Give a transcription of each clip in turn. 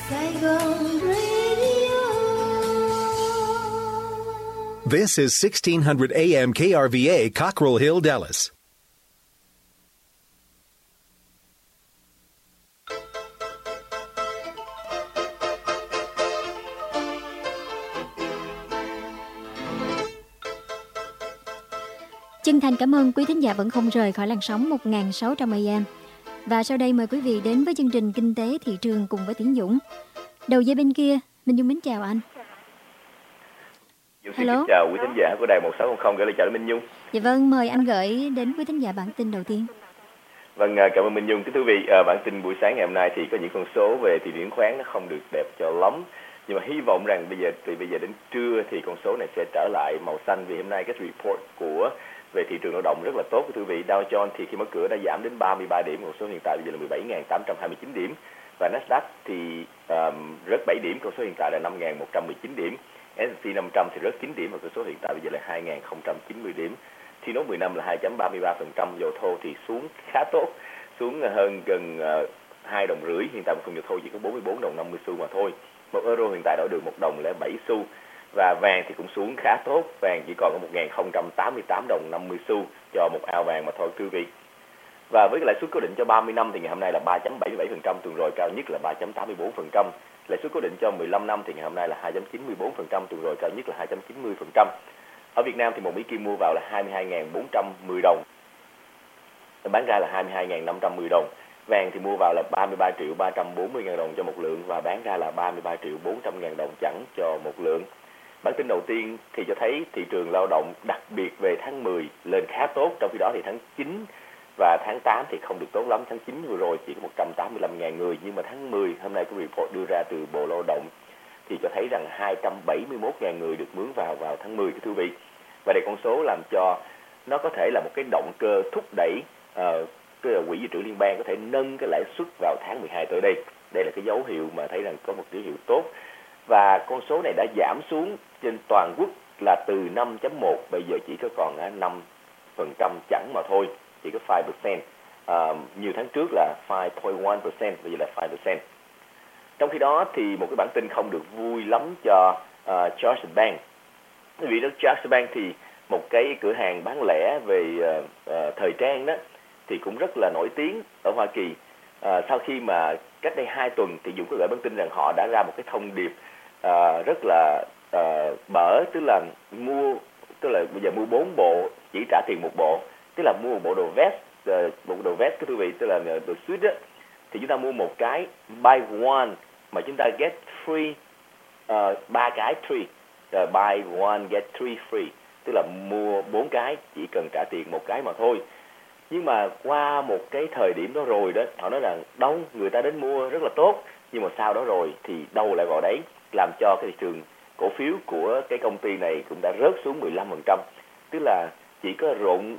Saigon Radio. This is 1600 AM KRVA, Cockrell Hill, Dallas. Chân thành cảm ơn quý thính giả vẫn không rời khỏi làn sóng 1600 AM. Và sau đây mời quý vị đến với chương trình Kinh tế thị trường cùng với Tiến Dũng. Đầu dây bên kia, Minh Dung mến chào anh. Xin chào quý thính giả của đài 1600, gửi lời chào đến Minh Dung. Dạ vâng, mời anh gửi đến quý thính giả bản tin đầu tiên. Vâng, cảm ơn Minh Dung. Kính thưa quý vị, bản tin buổi sáng ngày hôm nay thì có những con số về thị trường chứng khoán nó không được đẹp cho lắm. Nhưng mà hy vọng rằng bây giờ đến trưa thì con số này sẽ trở lại màu xanh, vì hôm nay cái report về thị trường lao động rất là tốt. Thưa quý vị, Dow Jones thì khi mở cửa đã giảm đến 33 điểm, con số hiện tại bây giờ là 17.829 điểm, và Nasdaq thì rớt 7 điểm, con số hiện tại là 5.119 điểm. S&P 500 thì rớt 9 điểm, và con số hiện tại bây giờ là 2.090 điểm. Thì nốt 10 năm là 2.33%. Dầu thô thì xuống khá tốt, xuống hơn gần 2 đồng rưỡi. Hiện tại một thùng dầu thô chỉ có 44 đồng 50 xu mà thôi. Một euro hiện tại đổi được 1 đồng 07 xu. Và vàng thì cũng xuống khá tốt, vàng chỉ còn có 1.088 đồng 50 xu cho một ao vàng mà thôi quý vị. Và với cái lãi suất cố định cho 30 năm thì ngày hôm nay là 3.77%, tuần rồi cao nhất là 3.84%. Lãi suất cố định cho 15 năm thì ngày hôm nay là 2.94%, tuần rồi cao nhất là 2.90%. Ở Việt Nam thì một Mỹ Kim mua vào là 22.410 đồng, bán ra là 22.510 đồng. Vàng thì mua vào là 33.340.000 đồng cho một lượng, và bán ra là 33.400.000 đồng chẳng cho một lượng. Bản tin đầu tiên thì cho thấy thị trường lao động đặc biệt về tháng 10 lên khá tốt, trong khi đó thì tháng 9 và tháng 8 thì không được tốt lắm. Tháng 9 vừa rồi chỉ có 185.000 người, nhưng mà tháng 10 hôm nay có report đưa ra từ Bộ Lao động thì cho thấy rằng 271.000 người được mướn vào tháng 10 thưa quý vị. Và đây con số làm cho nó có thể là một cái động cơ thúc đẩy cái Quỹ Dự trữ Liên bang có thể nâng cái lãi suất vào tháng 12 tới đây. Đây là cái dấu hiệu mà thấy rằng có một dấu hiệu tốt. Và con số này đã giảm xuống trên toàn quốc là từ 5.1, bây giờ chỉ có còn 5% chẳng mà thôi, chỉ có 5%. Nhiều tháng trước là 5.1%, bây giờ là 5%. Trong khi đó thì một cái bản tin không được vui lắm cho Charles Bank. Vì đó Charles Bank thì một cái cửa hàng bán lẻ về thời trang đó thì cũng rất là nổi tiếng ở Hoa Kỳ. Sau khi mà cách đây 2 tuần thì Dũng có gửi bản tin rằng họ đã ra một cái thông điệp rất là bở, tức là bây giờ mua 4 bộ chỉ trả tiền 1 bộ, tức là mua một bộ đồ vest, cái thưa vị, tức là đồ suit á, thì chúng ta mua một cái buy one mà chúng ta get free 3 cái free, buy one get 3 free, tức là mua 4 cái chỉ cần trả tiền 1 cái mà thôi. Nhưng mà qua một cái thời điểm đó rồi đó, họ nói rằng đâu người ta đến mua rất là tốt, nhưng mà sau đó rồi thì đâu lại vào đấy, làm cho cái thị trường cổ phiếu của cái công ty này cũng đã rớt xuống 15%, tức là chỉ có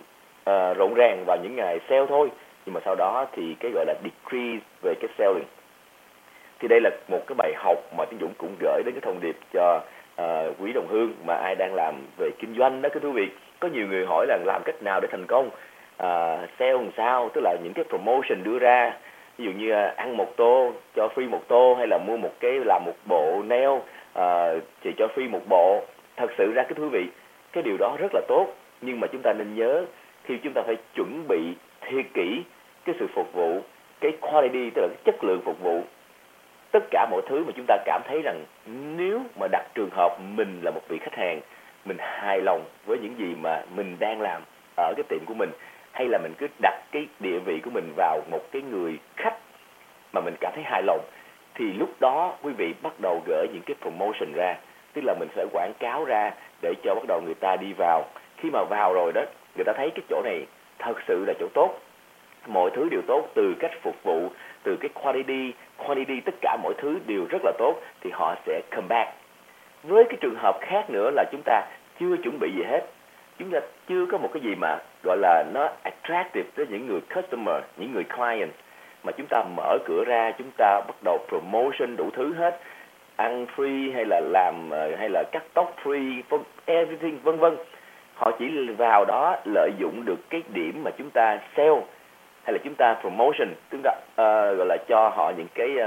rộn ràng vào những ngày sale thôi, nhưng mà sau đó thì cái gọi là decrease về cái selling. Thì đây là một cái bài học mà Tiến Dũng cũng gửi đến cái thông điệp cho quý đồng hương mà ai đang làm về kinh doanh đó, quý vị. Có nhiều người hỏi là làm cách nào để thành công, sale làm sao, tức là những cái promotion đưa ra, ví dụ như ăn 1 tô cho free 1 tô, hay là mua một cái làm một bộ nail chỉ cho free 1 bộ. Thật sự ra quý vị, cái điều đó rất là tốt, nhưng mà chúng ta nên nhớ khi chúng ta phải chuẩn bị thiệt kỹ cái sự phục vụ, cái quality, tức là cái chất lượng phục vụ, tất cả mọi thứ mà chúng ta cảm thấy rằng nếu mà đặt trường hợp mình là một vị khách hàng, mình hài lòng với những gì mà mình đang làm ở cái tiệm của mình, hay là mình cứ đặt cái địa vị của mình vào một cái người khách mà mình cảm thấy hài lòng, thì lúc đó quý vị bắt đầu gửi những cái promotion ra, tức là mình phải quảng cáo ra để cho bắt đầu người ta đi vào. Khi mà vào rồi đó, người ta thấy cái chỗ này thật sự là chỗ tốt, mọi thứ đều tốt, từ cách phục vụ, từ cái quantity, tất cả mọi thứ đều rất là tốt, thì họ sẽ come back. Với cái trường hợp khác nữa là chúng ta chưa chuẩn bị gì hết, chúng ta chưa có một cái gì mà gọi là nó attractive với những người customer, những người client, mà chúng ta mở cửa ra, chúng ta bắt đầu promotion đủ thứ hết, ăn free hay là làm hay là cắt tóc free, everything vân vân. Họ chỉ vào đó lợi dụng được cái điểm mà chúng ta sell hay là chúng ta promotion, chúng ta gọi là cho họ những cái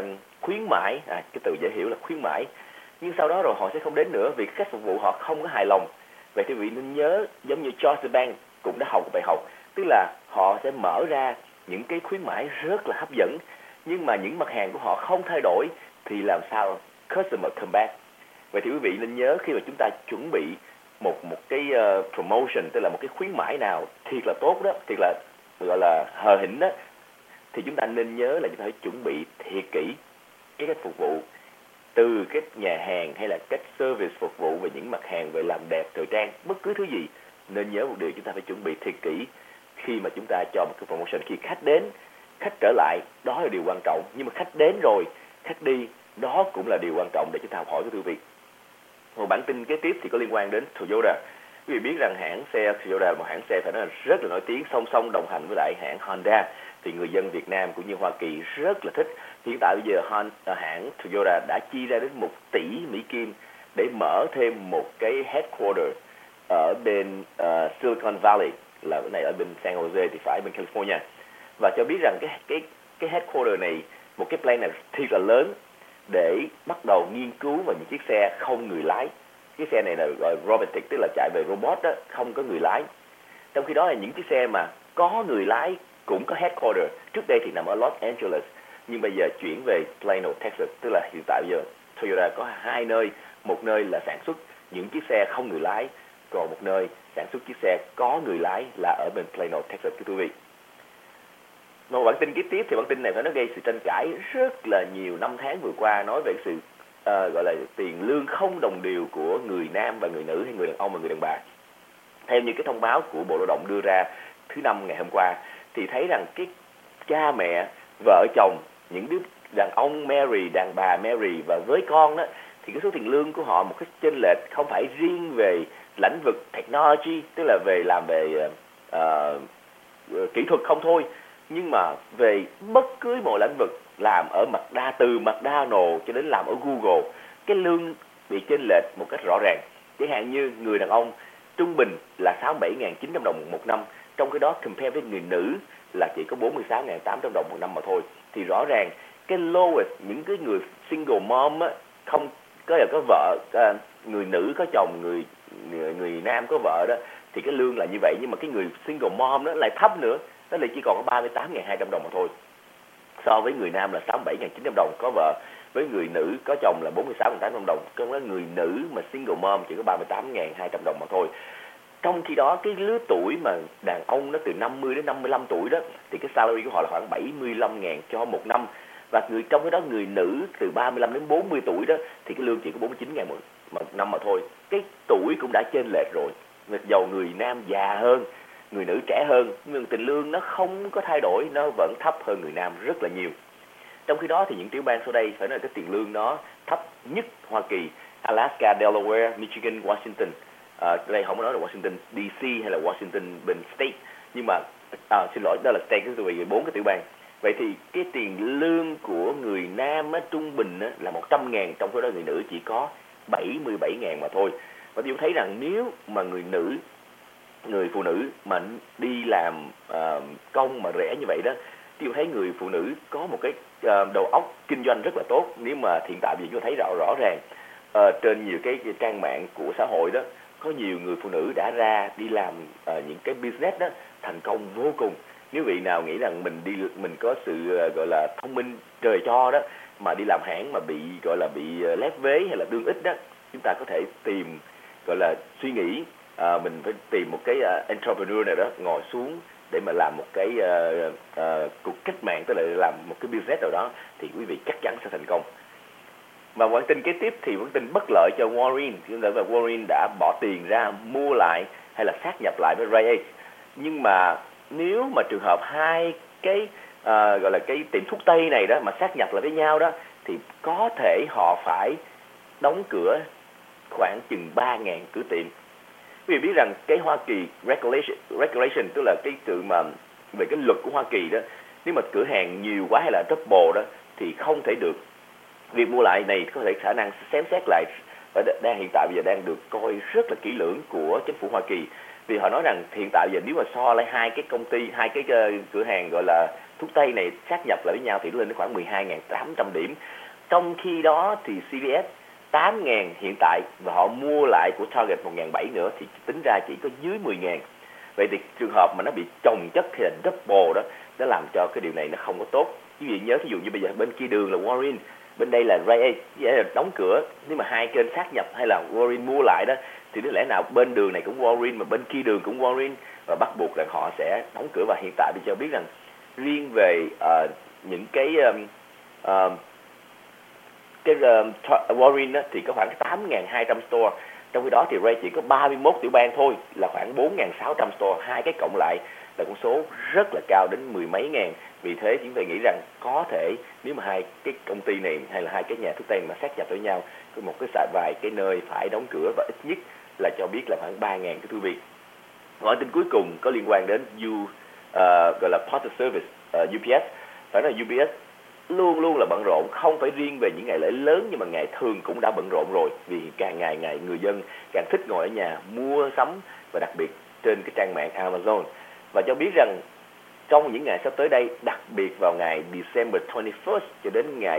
khuyến mãi, cái từ dễ hiểu là khuyến mãi, nhưng sau đó rồi họ sẽ không đến nữa vì cách phục vụ họ không có hài lòng. Vậy thì quý vị nên nhớ, giống như Deutsche Bank cũng đã học bài học, tức là họ sẽ mở ra những cái khuyến mãi rất là hấp dẫn, nhưng mà những mặt hàng của họ không thay đổi thì làm sao customer come back. Vậy thì quý vị nên nhớ, khi mà chúng ta chuẩn bị một cái promotion, tức là một cái khuyến mãi nào thiệt là tốt đó, thiệt là gọi là hờ hĩnh đó, thì chúng ta nên nhớ là chúng ta phải chuẩn bị thiệt kỹ cái cách phục vụ, từ cái nhà hàng hay là cách service phục vụ về những mặt hàng về làm đẹp thời trang, bất cứ thứ gì. Nên nhớ một điều, chúng ta phải chuẩn bị thiệt kỹ khi mà chúng ta cho một cái promotion. Khi khách đến, khách trở lại, đó là điều quan trọng, nhưng mà khách đến rồi, khách đi, đó cũng là điều quan trọng để chúng ta học hỏi của quý vị. Một bản tin kế tiếp thì có liên quan đến Toyota. Quý vị biết rằng hãng xe Toyota là một hãng xe phải nói là rất là nổi tiếng, song song đồng hành với lại hãng Honda, thì người dân Việt Nam cũng như Hoa Kỳ rất là thích. Hiện tại bây giờ hãng Toyota đã chi ra đến 1 tỷ Mỹ Kim để mở thêm một cái headquarter ở bên Silicon Valley, là cái này ở bên San Jose thì phải, bên California. Và cho biết rằng cái headquarter này, một cái plan này thiệt là lớn để bắt đầu nghiên cứu vào những chiếc xe không người lái. Cái xe này là gọi robotic, tức là chạy về robot đó, không có người lái. Trong khi đó là những chiếc xe mà có người lái cũng có headquarter. Trước đây thì nằm ở Los Angeles, nhưng bây giờ chuyển về Plano, Texas. Tức là hiện tại bây giờ Toyota có 2 nơi, một nơi là sản xuất những chiếc xe không người lái, còn một nơi sản xuất chiếc xe có người lái là ở bên Plano, Texas, quý vị. Một bản tin kế tiếp thì bản tin này phải nói gây sự tranh cãi rất là nhiều năm tháng vừa qua, nói về sự gọi là tiền lương không đồng đều của người nam và người nữ, hay người đàn ông và người đàn bà. Theo như cái thông báo của Bộ Lao động đưa ra thứ Năm ngày hôm qua, thì thấy rằng cái cha mẹ, vợ chồng, những đứa đàn ông marry, đàn bà marry và với con đó, thì cái số tiền lương của họ một cái chênh lệch không phải riêng về lĩnh vực technology, tức là về làm về kỹ thuật không thôi, nhưng mà về bất cứ một lĩnh vực, làm ở từ McDonald's cho đến làm ở Google, cái lương bị chênh lệch một cách rõ ràng. Chẳng hạn như người đàn ông trung bình là 67.900 đồng một năm, trong cái đó compare với người nữ là chỉ có 46.800 đồng một năm mà thôi. Thì rõ ràng cái lowest, những cái người single mom á, không có vợ, người nữ có chồng, người nam có vợ đó, thì cái lương là như vậy. Nhưng mà cái người single mom đó lại thấp nữa, nó lại chỉ còn có 38.200 đồng mà thôi, so với người nam là 67.900 đồng có vợ, với người nữ có chồng là 46.800 đồng. Còn cái người nữ mà single mom chỉ có 38.200 đồng mà thôi. Trong khi đó cái lứa tuổi mà đàn ông nó từ 50 đến 55 tuổi đó, thì cái salary của họ là khoảng 75.000 cho một năm. Và trong cái đó người nữ từ 35 đến 40 tuổi đó thì cái lương chỉ có 49.000 một năm mà thôi. Cái tuổi cũng đã chênh lệch rồi. Dầu người nam già hơn, người nữ trẻ hơn, nhưng tiền lương nó không có thay đổi, nó vẫn thấp hơn người nam rất là nhiều. Trong khi đó thì những tiểu bang sau đây phải nói cái tiền lương nó thấp nhất Hoa Kỳ: Alaska, Delaware, Michigan, Washington. Đây không có nói là Washington DC hay là Washington bên State, nhưng mà xin lỗi, đó là State, vì 4 cái tiểu bang. Vậy thì cái tiền lương của người nam á, trung bình á, là 100.000, trong khi đó người nữ chỉ có 77.000 mà thôi. Và chúng thấy rằng nếu mà người phụ nữ mà đi làm công mà rẻ như vậy đó, thì thấy người phụ nữ có một cái đầu óc kinh doanh rất là tốt. Nếu mà hiện tại vì chúng ta thấy rõ ràng trên nhiều cái trang mạng của xã hội đó, có nhiều người phụ nữ đã ra đi làm những cái business đó thành công vô cùng. Nếu vị nào nghĩ rằng mình có sự gọi là thông minh trời cho đó mà đi làm hãng mà bị gọi là bị lép vế hay là lương ít đó, chúng ta có thể tìm, gọi là suy nghĩ mình phải tìm một cái entrepreneur nào đó ngồi xuống để mà làm một cái cuộc cách mạng, tức là làm một cái business nào đó, thì quý vị chắc chắn sẽ thành công. Và bản tin kế tiếp thì bản tin bất lợi cho Walgreens, tức là Walgreens đã bỏ tiền ra mua lại hay là sát nhập lại với Rite Aid. Nhưng mà nếu mà trường hợp hai cái gọi là cái tiệm thuốc tây này đó mà sát nhập lại với nhau đó, thì có thể họ phải đóng cửa khoảng chừng 3.000 cửa tiệm. Quý vị biết rằng cái Hoa Kỳ regulation, tức là cái sự mà về cái luật của Hoa Kỳ đó, nếu mà cửa hàng nhiều quá hay là double đó thì không thể được. Việc mua lại này có thể khả năng xem xét lại, và hiện tại bây giờ đang được coi rất là kỹ lưỡng của chính phủ Hoa Kỳ. Vì họ nói rằng hiện tại giờ nếu mà so lại hai cái công ty, hai cái cửa hàng gọi là thuốc tây này sát nhập lại với nhau thì nó lên đến khoảng 12.800 điểm. Trong khi đó thì CVS 8.000 hiện tại và họ mua lại của Target 1.700 nữa thì tính ra chỉ có dưới 10.000. Vậy thì trường hợp mà nó bị chồng chất hay là double đó, nó làm cho cái điều này nó không có tốt. Quý vị nhớ, ví dụ như bây giờ bên kia đường là Walgreens, bên đây là Rite Aid, đóng cửa, nếu mà hai kênh sát nhập hay là Walgreens mua lại đó thì lý lẽ nào bên đường này cũng Walgreens mà bên kia đường cũng Walgreens, và bắt buộc là họ sẽ đóng cửa. Và hiện tại bây giờ biết rằng riêng về những cái Walgreens đó, thì có khoảng 8.200 store, trong khi đó thì Rite chỉ có 31 tiểu bang thôi, là khoảng 4.600 store, hai cái cộng lại là con số rất là cao đến mười mấy ngàn. Vì thế chúng tôi nghĩ rằng có thể nếu mà hai cái công ty này hay là hai cái nhà thuốc tây mà sát nhập với nhau, có một cái vài cái nơi phải đóng cửa, và ít nhất là cho biết là khoảng 3.000 cái thư viện. Gọi tin cuối cùng có liên quan đến gọi là Postal Service, UPS. Phải nói UPS luôn luôn là bận rộn, không phải riêng về những ngày lễ lớn nhưng mà ngày thường cũng đã bận rộn rồi, vì càng ngày người dân càng thích ngồi ở nhà mua sắm, và đặc biệt trên cái trang mạng Amazon. Và cho biết rằng trong những ngày sắp tới đây, đặc biệt vào ngày December 21st cho đến ngày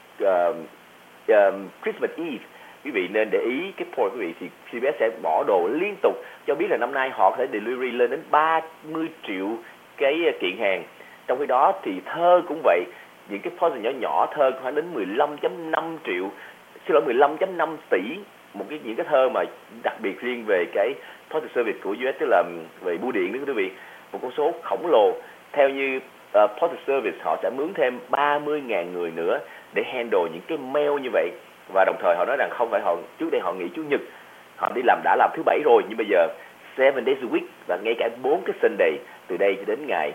Christmas Eve, quý vị nên để ý cái point quý vị, thì CVS sẽ bỏ đồ liên tục. Cho biết là năm nay họ có thể delivery lên đến 30 triệu cái kiện hàng. Trong khi đó thì thơ cũng vậy, những cái parcel nhỏ nhỏ thơ khoảng đến 15.5 triệu, 15.5 tỷ những cái thơ mà đặc biệt riêng về cái postal service của US, tức là về bưu điện đó quý vị, một con số khổng lồ. Theo như postal service họ sẽ mướn thêm 30.000 người nữa để handle những cái mail như vậy, và đồng thời họ nói rằng không phải trước đây họ nghỉ chủ nhật, họ đã làm thứ bảy rồi, nhưng bây giờ 7 days a week và ngay cả 4 cái Sunday từ đây cho đến ngày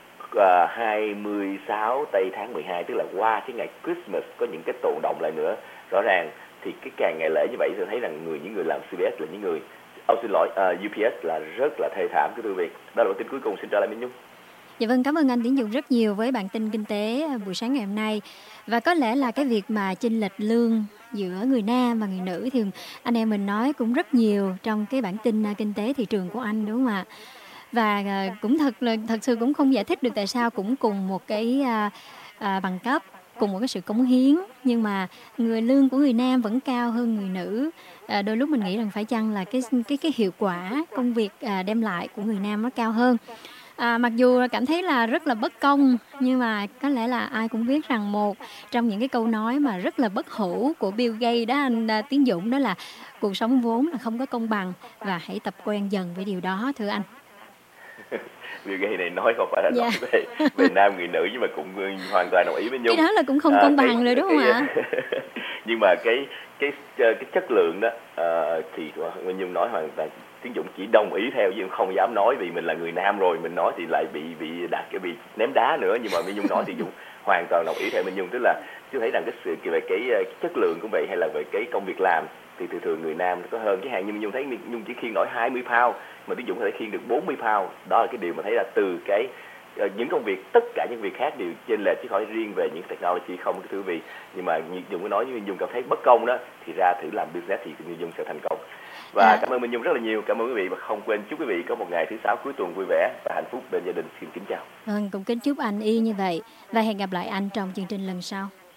26 tây tháng 12, tức là qua cái ngày Christmas có những cái tồn động lại nữa. Rõ ràng thì cái càng ngày lễ như vậy tôi thấy rằng những người làm CVS là những người UPS là rất là thê thảm cái thư viện. Đó là tin cuối cùng, xin trả lại Minh Nhung. Dạ vâng, cảm ơn anh Tiến Dũng rất nhiều với bản tin kinh tế buổi sáng ngày hôm nay. Và có lẽ là cái việc mà chênh lệch lương giữa người nam và người nữ thì anh em mình nói cũng rất nhiều trong cái bản tin kinh tế thị trường của anh, đúng không ạ? Và cũng thật sự cũng không giải thích được tại sao cũng cùng một cái bằng cấp, cùng một cái sự cống hiến, nhưng mà lương của người nam vẫn cao hơn người nữ. Đôi lúc mình nghĩ rằng phải chăng là cái hiệu quả công việc đem lại của người nam nó cao hơn. Mặc dù cảm thấy là rất là bất công, nhưng mà có lẽ là ai cũng biết rằng một trong những cái câu nói mà rất là bất hủ của Bill Gates đó anh Tiến Dũng, đó là cuộc sống vốn là không có công bằng và hãy tập quen dần với điều đó, thưa anh. Bill Gates này nói không phải là nói về nam người nữ, nhưng mà cũng hoàn toàn đồng ý với Nhung. Cái đó là cũng không công bằng rồi, đúng không ạ? Nhưng mà cái chất lượng đó thì Minh Nhung nói hoàn toàn, Tiến Dũng chỉ đồng ý theo chứ không dám nói, vì mình là người nam rồi, mình nói thì lại bị ném đá nữa. Nhưng mà Minh Nhung nói thì Dũng hoàn toàn đồng ý theo Minh Nhung, tức là chú thấy rằng cái sự về cái chất lượng cũng vậy, hay là về cái công việc làm thì thường người nam có hơn. Cái hàng như Minh Nhung thấy Nhung chỉ khiêng nổi 20 pound mà Tiến Dũng có thể khiêng được 40 pound. Đó là cái điều mà thấy là từ cái những công việc, tất cả những việc khác đều chênh lệch, chứ không phải riêng về những technology không cái thứ gì. Nhưng mà như Nhung có nói, như Nhung cảm thấy bất công đó, thì ra thử làm business thì Nhung sẽ thành công. Và cảm ơn Minh Nhung rất là nhiều, cảm ơn quý vị, và không quên chúc quý vị có một ngày thứ sáu cuối tuần vui vẻ và hạnh phúc bên gia đình. Xin kính chào. Vâng, cũng kính chúc anh y như vậy, và hẹn gặp lại anh trong chương trình lần sau.